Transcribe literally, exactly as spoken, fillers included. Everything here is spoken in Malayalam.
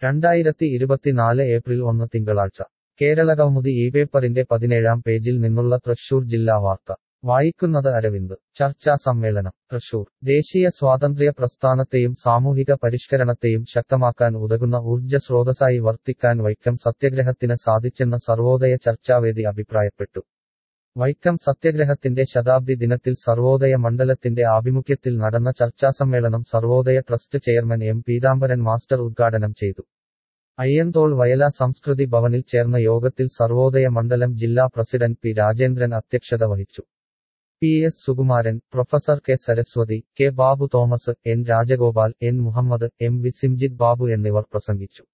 രണ്ടായിരത്തി ഇരുപത്തിനാല് ഏപ്രിൽ ഒന്ന് തിങ്കളാഴ്ച കേരളകൗമുദി ഈ പേപ്പറിന്റെ പതിനേഴാം പേജിൽ നിന്നുള്ള തൃശൂർ ജില്ലാ വാർത്ത വായിക്കുന്നത് അരവിന്ദ്. ചർച്ചാ സമ്മേളനം തൃശൂർ. ദേശീയ സ്വാതന്ത്ര്യ പ്രസ്ഥാനത്തെയും സാമൂഹിക പരിഷ്കരണത്തെയും ശക്തമാക്കാൻ ഉതകുന്ന ഊർജ്ജസ്രോതസ്സായി വർത്തിക്കാൻ വൈക്കം സത്യഗ്രഹത്തിന് സാധിച്ചെന്ന് സർവോദയ ചർച്ചാവേദി അഭിപ്രായപ്പെട്ടു. വൈക്കം സത്യഗ്രഹത്തിന്റെ ശതാബ്ദി ദിനത്തിൽ സർവോദയ മണ്ഡലത്തിന്റെ ആഭിമുഖ്യത്തിൽ നടന്ന ചർച്ചാസമ്മേളനം Sarvodaya trust chairman M Peethambaran master ഉദ്ഘാടനം ചെയ്തു. അയ്യന്തോൾ വയല സംസ്കൃതി ഭവനിൽ ചേർന്ന യോഗത്തിൽ സർവോദയ മണ്ഡലം ജില്ലാ പ്രസിഡന്റ് പി രാജേന്ദ്രൻ അധ്യക്ഷത വഹിച്ചു. P S Sukumaran, professor K Saraswathi, K Babu Thomas, N Rajagopal, N Muhammad, M V Simjith Babu എന്നിവർ പ്രസംഗിച്ചു.